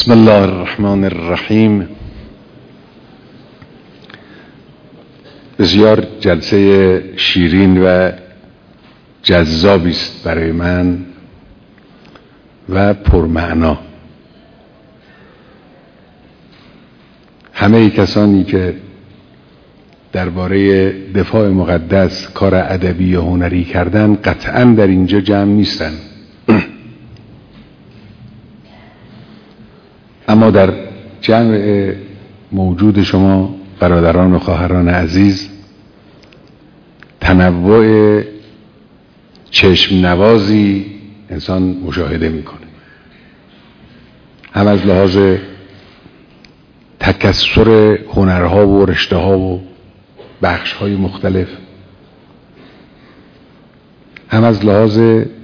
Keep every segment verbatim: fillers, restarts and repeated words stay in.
بسم الله الرحمن الرحیم. بسیار جلسه شیرین و جذابی است برای من و پرمعنا. همه کسانی که درباره دفاع مقدس کار ادبی و هنری کردن قطعاً در اینجا جمع نیستن، اما در جمع موجود شما برادران و خواهران عزیز تنوع چشم نوازی انسان مشاهده میکنه، هم از لحاظ تکثر هنرها و رشته‌ها و بخش‌های مختلف، هم از لحاظ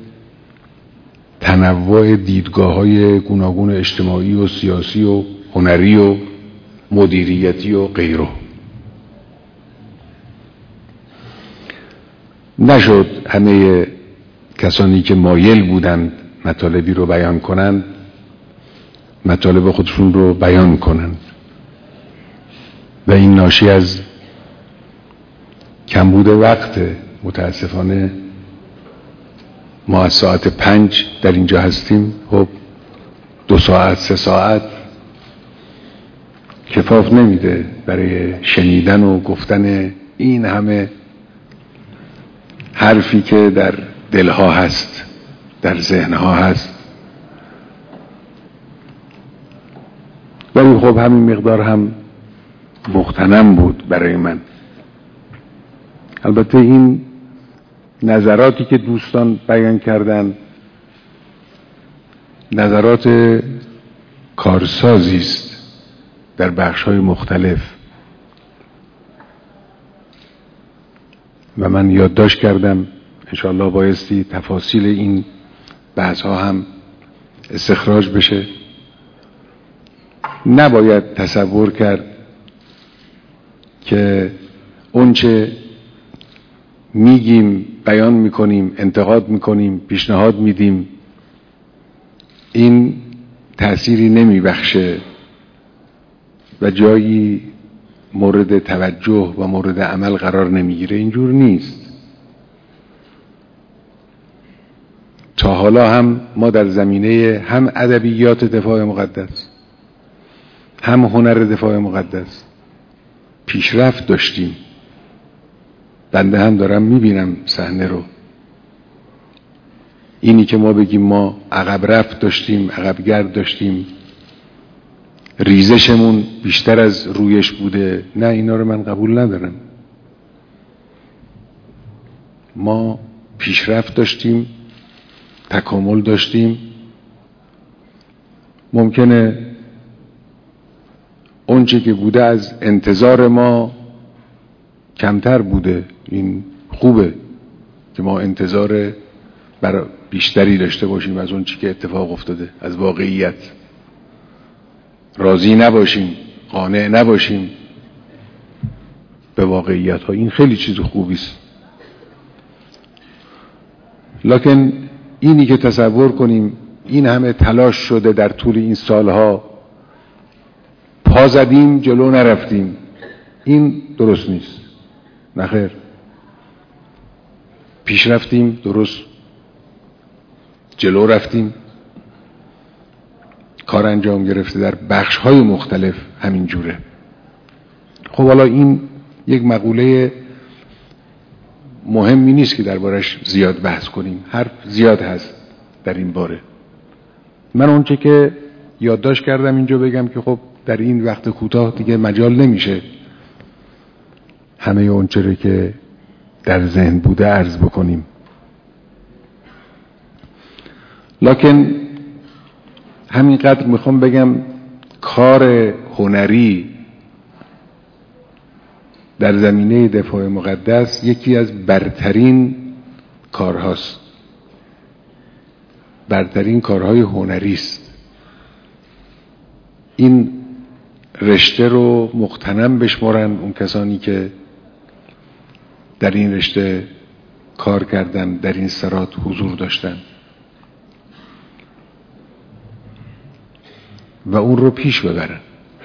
تنوع دیدگاه‌های گوناگون اجتماعی و سیاسی و هنری و مدیریتی و غیره. نشد همه کسانی که مایل بودند مطالبی رو بیان کنند مطالب خودشون رو بیان کنند و این ناشی از کمبود وقت. متاسفانه ما از ساعت پنج در اینجا هستیم، خب دو ساعت سه ساعت کفاف نمیده برای شنیدن و گفتن این همه حرفی که در دلها هست، در ذهنها هست. ولی خب همین مقدار هم مغتنم بود برای من. البته این نظراتی که دوستان بیان کردن نظرات کارسازی است در بخش‌های مختلف و من یادداشت کردم. انشاءالله بایستی تفاصیل این بحث‌ها هم استخراج بشه. نباید تصور کرد که اونچه میگیم، بیان میکنیم، انتقاد میکنیم، پیشنهاد میدیم این تأثیری نمیبخشه و جایی مورد توجه و مورد عمل قرار نمیگیره. اینجور نیست. تا حالا هم ما در زمینه هم ادبیات دفاع مقدس هم هنر دفاع مقدس پیشرفت داشتیم. بنده هم دارم میبینم صحنه رو. اینی که ما بگیم ما عقب رفت داشتیم، عقب گرد داشتیم، ریزشمون بیشتر از رویش بوده، نه، اینا رو من قبول ندارم. ما پیشرفت داشتیم، تکامل داشتیم. ممکنه اونچه که بوده از انتظار ما کمتر بوده. این خوبه که ما انتظار برای بیشتری داشته باشیم از اون چی که اتفاق افتاده، از واقعیت راضی نباشیم، قانع نباشیم به واقعیت ها. این خیلی چیز خوبی است. لکن اینی که تصور کنیم این همه تلاش شده در طول این سالها، پا زدیم جلو نرفتیم، این درست نیست. نخیر، پیش رفتیم، درست جلو رفتیم، کار انجام گرفته در بخش های مختلف همین جوره. خب حالا این یک مقوله مهمی نیست که دربارش زیاد بحث کنیم. حرف زیاد هست در این باره. من اونچه که یادداشت کردم اینجا بگم که خب در این وقت کوتاه دیگه مجال نمیشه همه اونچه رو که در ذهن بوده عرض بکنیم. لکن همینقدر میخوام بگم کار هنری در زمینه دفاع مقدس یکی از برترین کارهاست، برترین کارهای هنری است. این رشته رو مغتنم بشمارن اون کسانی که در این رشته کار کردن، در این سرات حضور داشتن. و اون رو پیش ببرن.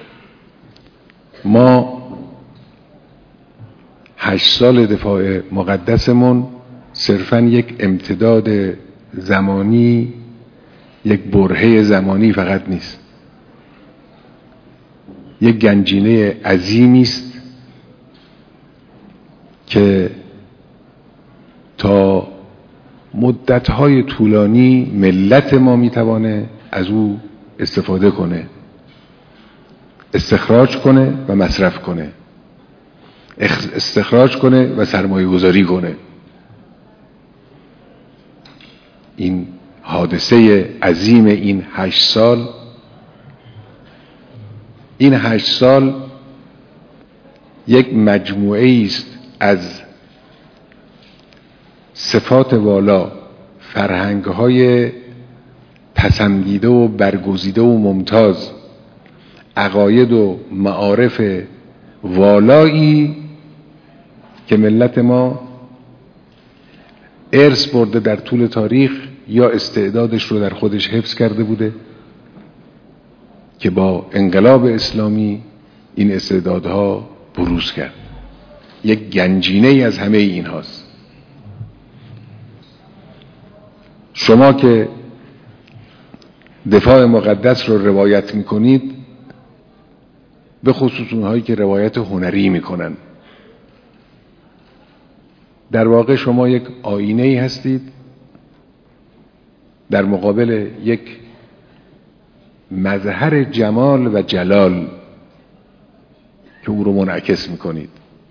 ما هشت سال دفاع مقدسمون صرفاً یک امتداد زمانی، یک برهه زمانی فقط نیست، یک گنجینه عظیمی است که تا مدت‌های طولانی ملت ما میتوانه از او استفاده کنه، استخراج کنه و مصرف کنه، استخراج کنه و سرمایه گذاری کنه. این حادثه عظیم این هشت سال این هشت سال یک مجموعه است از صفات والا، فرهنگ‌های پسندیده و برگزیده و ممتاز، عقاید و معارف والایی که ملت ما ارث برده در طول تاریخ یا استعدادش رو در خودش حفظ کرده بوده که با انقلاب اسلامی این استعدادها بروز کرد. یک گنجینه ای از همه این هاست. شما که دفاع مقدس رو روایت میکنید، به خصوص اونهایی که روایت هنری میکنن، در واقع شما یک آینه ای هستید در مقابل یک مظهر جمال و جلال که او رو منعکس میکنید.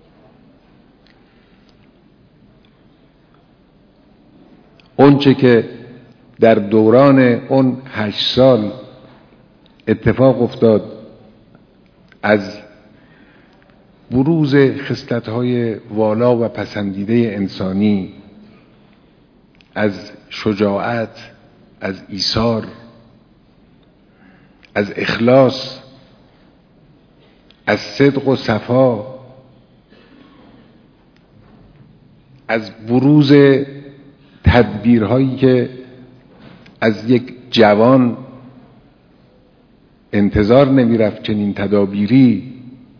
اونچه که در دوران اون هشت سال اتفاق افتاد از بروز خصلت‌های والا و پسندیده انسانی، از شجاعت، از ایثار، از اخلاص، از صدق و صفا، از بروز تدبیرهایی که از یک جوان انتظار نمیرفت چنین تدابیری،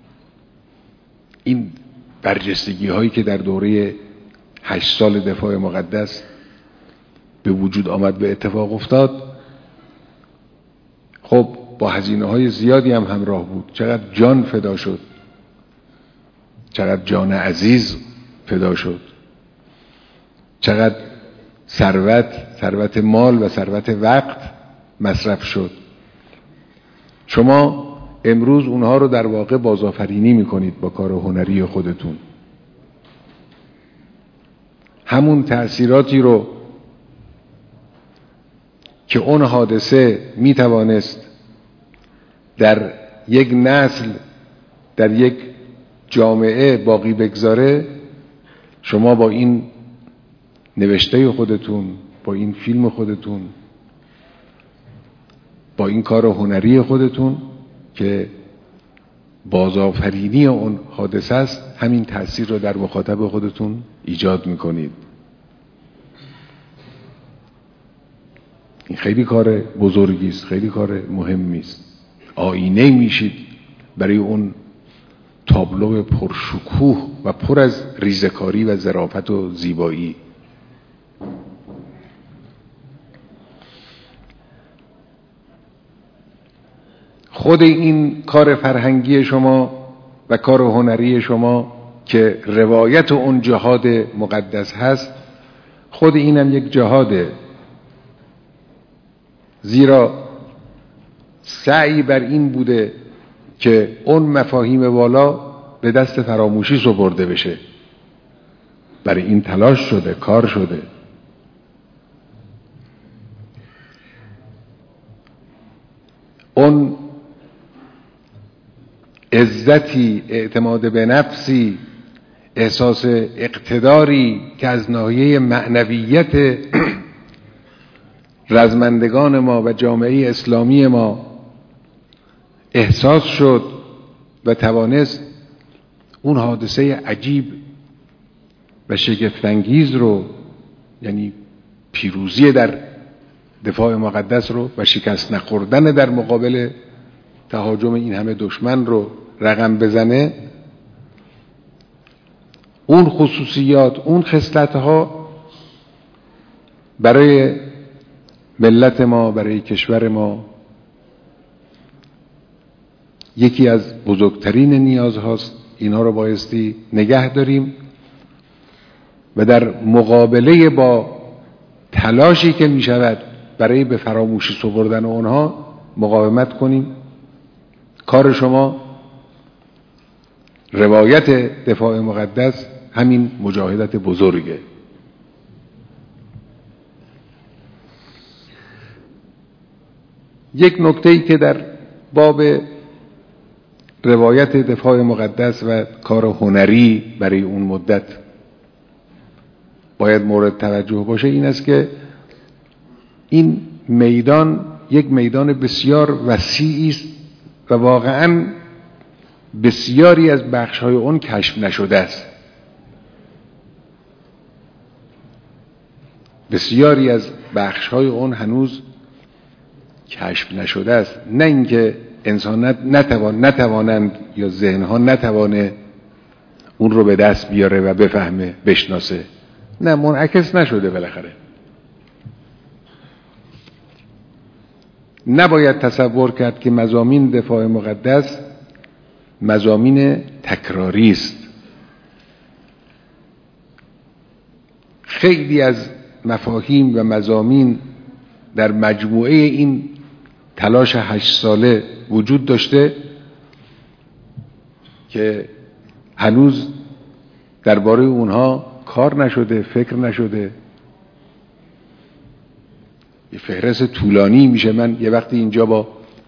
این برجستگی هایی که در دوره هشت سال دفاع مقدس به وجود آمد، به اتفاق افتاد، خب با هزینه های زیادی هم همراه بود. چقدر جان فدا شد، چقدر جان عزیز فدا شد، چقدر ثروت، ثروت مال و ثروت وقت مصرف شد. شما امروز اونها رو در واقع بازآفرینی میکنید با کار هنری خودتون. همون تأثیراتی رو که اون حادثه میتوانست در یک نسل، در یک جامعه باقی بگذاره، شما با این نوشته خودتون، با این فیلم خودتون، با این کار هنری خودتون که بازآفرینی اون حادثه است، همین تأثیر رو در مخاطب خودتون ایجاد میکنید. این خیلی کار بزرگی است، خیلی کار مهمی است. آینه میشید برای اون تابلو پرشکوه و پر از ریزکاری و ظرافت و زیبایی. خود این کار فرهنگی شما و کار هنری شما که روایت اون جهاد مقدس هست، خود اینم یک جهاده، زیرا سعی بر این بوده که اون مفاهیم والا به دست فراموشی سپرده بشه. برای این تلاش شده، کار شده. اون عزتی، اعتماد به نفسی، احساس اقتداری که از ناحیه معنویت رزمندگان ما و جامعه اسلامی ما احساس شد و توانست اون حادثه عجیب و شگفت‌انگیز رو، یعنی پیروزی در دفاع مقدس رو و شکست نخوردن در مقابل تهاجم این همه دشمن رو رقم بزنه، اون خصوصیات، اون خصلت‌ها برای ملت ما، برای کشور ما یکی از بزرگترین نیازهاست. اینها رو بایستی نگه داریم و در مقابله با تلاشی که می شود برای به فراموشی سپردن اونها مقاومت کنیم. کار شما روایت دفاع مقدس همین مجاهدت بزرگه. یک نکته‌ای که در باب روایت دفاع مقدس و کار هنری برای اون مدت باید مورد توجه باشه این است که این میدان یک میدان بسیار وسیعی است و واقعاً بسیاری از بخش‌های اون کشف نشده است. بسیاری از بخش‌های اون هنوز کشف نشده است. نه اینکه انسان نتوان نتوانند یا ذهن‌ها نتوانه اون رو به دست بیاره و بفهمه، بشناسه. نه، منعکس نشده. بالاخره نباید تصور کرد که مضامین دفاع مقدس مضامین تکراری است. خیلی از مفاهیم و مضامین در مجموعه این تلاش هشت ساله وجود داشته که هنوز درباره اونها کار نشده، فکر نشده. یه فهرست طولانی میشه. من یه وقتی اینجا با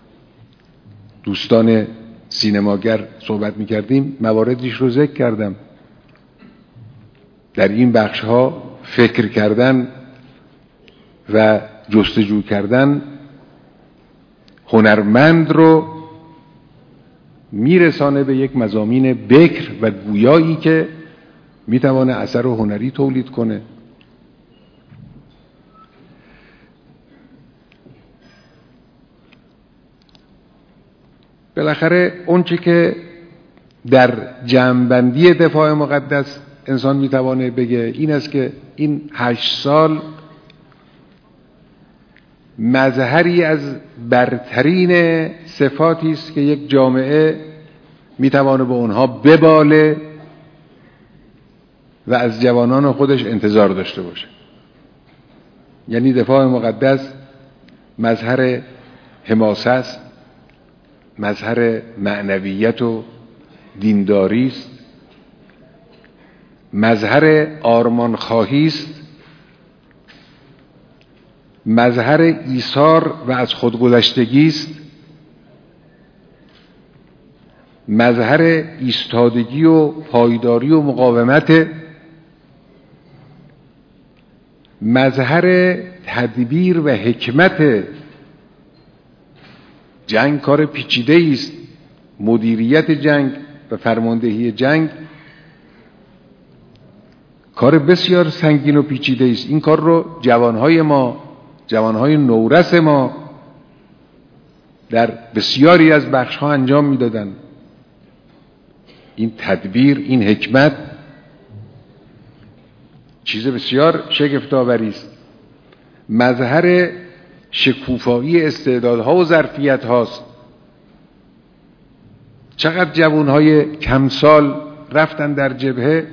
دوستان سینماگر صحبت میکردیم، مواردیش رو ذکر کردم. در این بخش ها فکر کردن و جستجو کردن هنرمند رو میرسانه به یک مضامین بکر و گویایی که میتوانه اثر هنری تولید کنه. بالاخره اون چی که در جمع‌بندی دفاع مقدس انسان میتوانه بگه این است که این هشت سال مظهری از برترین صفاتی است که یک جامعه میتوانه به اونها بباله و از جوانان خودش انتظار داشته باشه. یعنی دفاع مقدس مظهر حماسه است، مظهر معنویت و دینداری است، مظهر آرمان خواهی است، مظهر ایثار و از خودگذشتگی است، مظهر ایستادگی و پایداری و مقاومت، مظهر تدبیر و حکمت. جنگ کار پیچیده است. مدیریت جنگ و فرماندهی جنگ کار بسیار سنگین و پیچیده است. این کار رو جوانهای ما، جوانهای نورس ما در بسیاری از بخش‌ها انجام میدادن. این تدبیر، این حکمت چیز بسیار شگفت‌آوری است. مظهر شکوفایی استعدادها و ظرفیت هاست. چقدر جوانهای کم سال رفتن در جبهه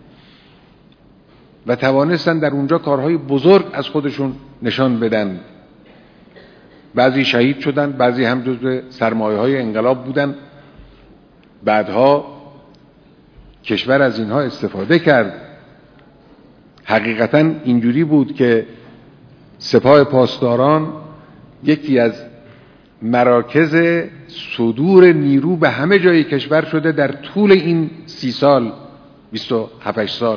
و توانستن در اونجا کارهای بزرگ از خودشون نشان بدن. بعضی شهید شدن، بعضی هم جزو سرمایه‌های انقلاب بودن. بعدها کشور از اینها استفاده کرد. حقیقتاً اینجوری بود که سپاه پاسداران یکی از مراکز صدور نیرو به همه جای کشور شده در طول این سی سال، بیست و هفت سال،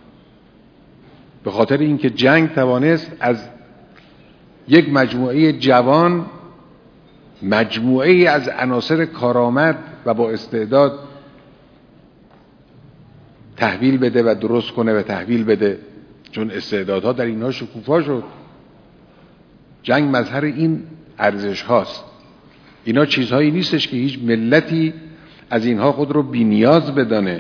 به خاطر اینکه جنگ توانست از یک مجموعه جوان، مجموعه از عناصر کارآمد و با استعداد تحویل بده و درست کنه و تحویل بده، چون استعدادها در اینها شکوفا شد. جنگ مظهر این ارزش هاست. اینا چیزهایی نیستش که هیچ ملتی از اینها خود رو بی‌نیاز بدانه.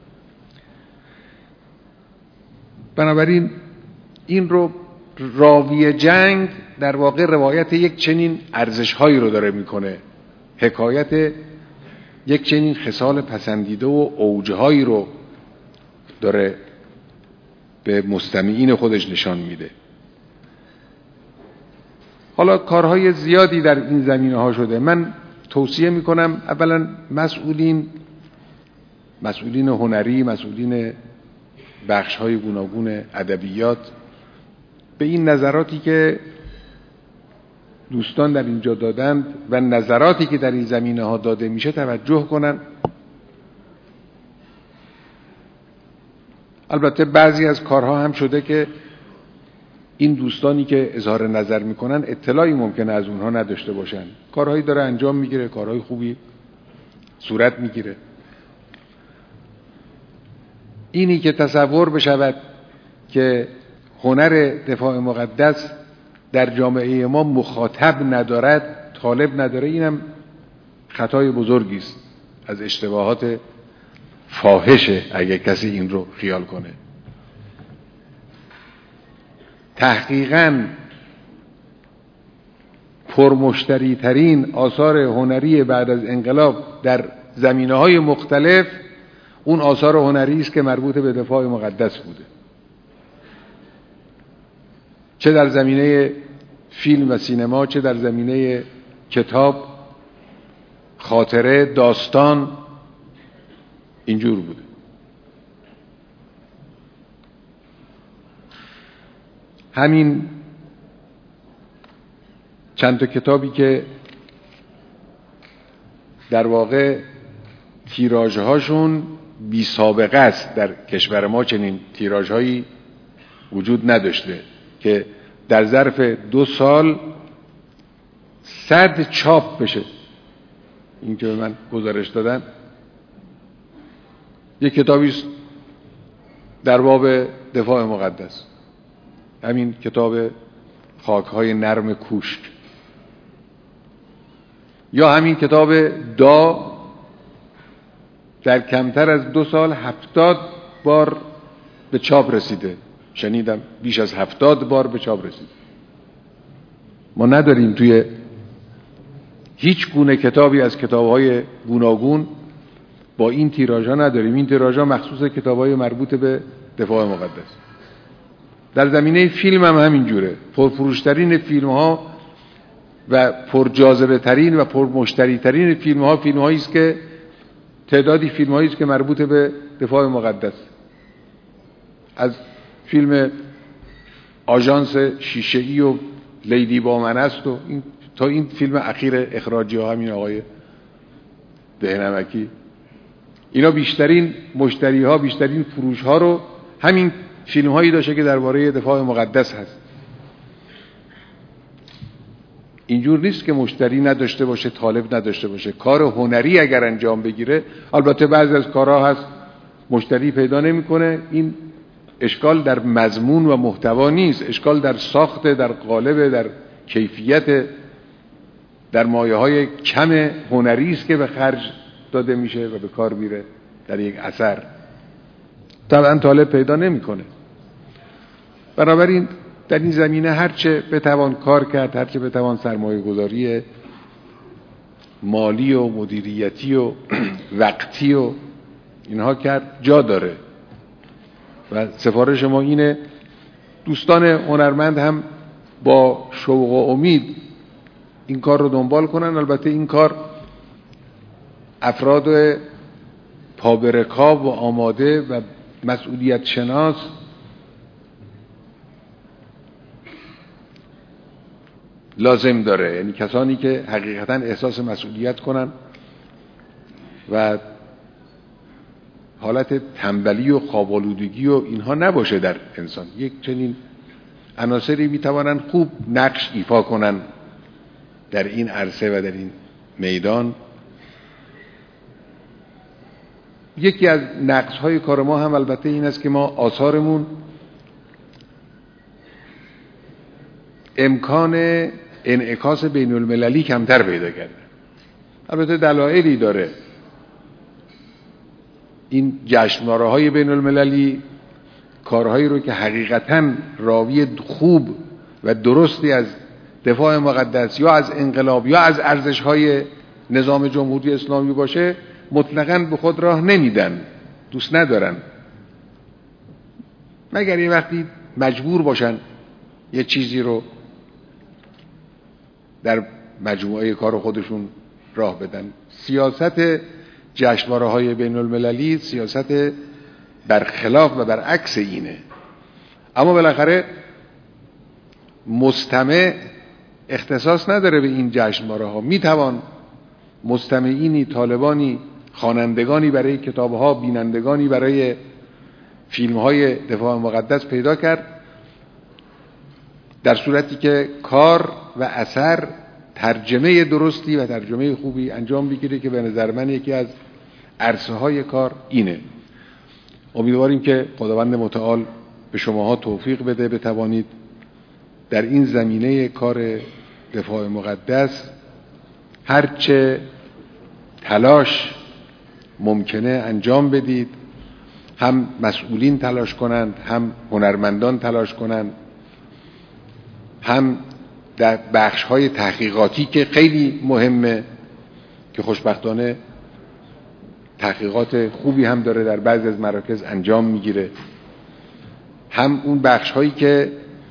بنابراین این رو راوی جنگ در واقع روایت یک چنین ارزش‌هایی رو داره میکنه، حکایت یک چنین خصال پسندیده و اوجهایی رو داره به مستمعین خودش نشان میده. حالا کارهای زیادی در این زمینه ها شده. من توصیه میکنم اولا مسئولین مسئولین هنری، مسئولین بخش های گوناگون ادبیات به این نظراتی که دوستان در اینجا دادند و نظراتی که در این زمینه ها داده میشه توجه کنن. البته بعضی از کارها هم شده که این دوستانی که اظهار نظر میکنن اطلاعی ممکنه از اونها نداشته باشن. کارهایی داره انجام میگیره، کارهای خوبی صورت میگیره. اینی که تصور بشود که هنر دفاع مقدس در جامعه ما مخاطب ندارد، طالب نداره، اینم خطای بزرگی است، از اشتباهات فاحشه اگه کسی این رو خیال کنه. تحقیقاً پرمشتری ترین آثار هنری بعد از انقلاب در زمینه‌های مختلف اون آثار هنری است که مربوط به دفاع مقدس بوده، چه در زمینه فیلم و سینما، چه در زمینه کتاب، خاطره، داستان، اینجور بوده. همین چند تا کتابی که در واقع تیراژهاشون بی سابقه است، در کشور ما چنین تیراژهایی وجود نداشته که در ظرف دو سال صد چاپ بشه. این که به من گزارش دادن یک کتابی است در باب دفاع مقدس، همین کتاب خاک‌های نرم کوشک، یا همین کتاب دا در کمتر از دو سال هفتاد بار به چاپ رسیده. شنیدم بیش از هفتاد بار به چاپ رسیده. ما نداریم توی هیچ گونه کتابی از کتاب‌های گوناگون با این تیراژها نداریم. این تیراژها مخصوص کتاب‌های مربوط به دفاع مقدس. در زمینه فیلم هم همینجوره. پرفروشترین فیلم ها و پرجاذبه ترین و پرمشتری ترین فیلم ها فیلم هایی است که تعدادی فیلم هایی است که مربوط به دفاع مقدس، از فیلم آژانس شیشه‌ای و لیدی با من است و این تا این فیلم اخیر اخراجی ها همین آقای دهنمکی، اینا بیشترین مشتری ها، بیشترین فروش ها رو همین فیلم هایی داشته که درباره دفاع مقدس هست. اینجور نیست که مشتری نداشته باشه، طالب نداشته باشه. کار هنری اگر انجام بگیره، البته بعضی از کارها هست مشتری پیدا نمیکنه، این اشکال در مضمون و محتوا نیست، اشکال در ساخت، در قالب، در کیفیت، در مایه های کم هنری است که به خرج داده میشه و به کار میره در یک اثر. طبعا طالب پیدا نمیکنه. بنابراین در این زمینه هرچه بتوان کار کرد، هرچه بتوان سرمایه گذاری مالی و مدیریتی و وقتی و اینها کرد، جا داره. و سفارش ما اینه دوستان هنرمند هم با شوق و امید این کار رو دنبال کنن. البته این کار افراد پابرکاب و آماده و مسئولیت شناس لازم داره، یعنی کسانی که حقیقتا احساس مسئولیت کنن و حالت تنبلی و خواب‌آلودگی و اینها نباشه در انسان. یک چنین عناصری میتوانن خوب نقش ایفا کنن در این عرصه و در این میدان. یکی از نقص‌های کار ما هم البته این است که ما آثارمون امکان انعکاس بین المللی کمتر پیدا کرده. البته دلایلی داره. این جشنواره های بین المللی کارهایی رو که حقیقتاً راوی خوب و درستی از دفاع مقدس یا از انقلاب یا از ارزش‌های نظام جمهوری اسلامی باشه مطلقاً به خود راه نمیدن، دوست ندارن، مگر یه وقتی مجبور باشن یه چیزی رو در مجموعه کار خودشون راه بدن. سیاست جشنواره های بین المللی سیاست برخلاف و برعکس اینه. اما بالاخره مستمع اختصاص نداره به این جشنواره ها. میتوان مستمعینی، طالبانی، خوانندگانی برای کتابها، بینندگانی برای فیلم های دفاع مقدس پیدا کرد، در صورتی که کار و اثر ترجمه درستی و ترجمه خوبی انجام بگیره که به نظر من یکی از عرصه های کار اینه. امیدواریم که خداوند متعال به شماها توفیق بده بتوانید در این زمینه کار دفاع مقدس هرچه تلاش ممکنه انجام بدید، هم مسئولین تلاش کنند، هم هنرمندان تلاش کنند، هم در بخش‌های تحقیقاتی که خیلی مهمه که خوشبختانه تحقیقات خوبی هم داره در بعضی از مراکز انجام میگیره، هم اون بخش‌هایی که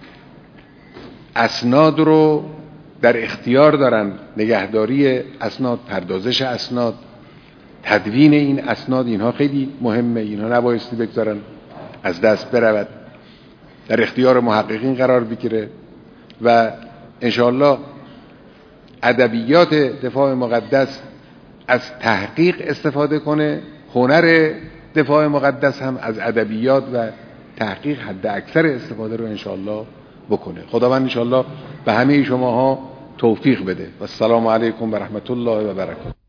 اسناد رو در اختیار دارن، نگهداری اسناد، پردازش اسناد، تدوین این اسناد، اینها خیلی مهمه، اینها نبایستی بگذارن از دست برود، در اختیار محققین قرار بگیره و انشاءالله ادبیات دفاع مقدس از تحقیق استفاده کنه، هنر دفاع مقدس هم از ادبیات و تحقیق حد اکثر استفاده رو انشاءالله بکنه. خداوند انشاءالله به همه شماها توفیق بده و السلام علیکم و رحمت الله و برکاته.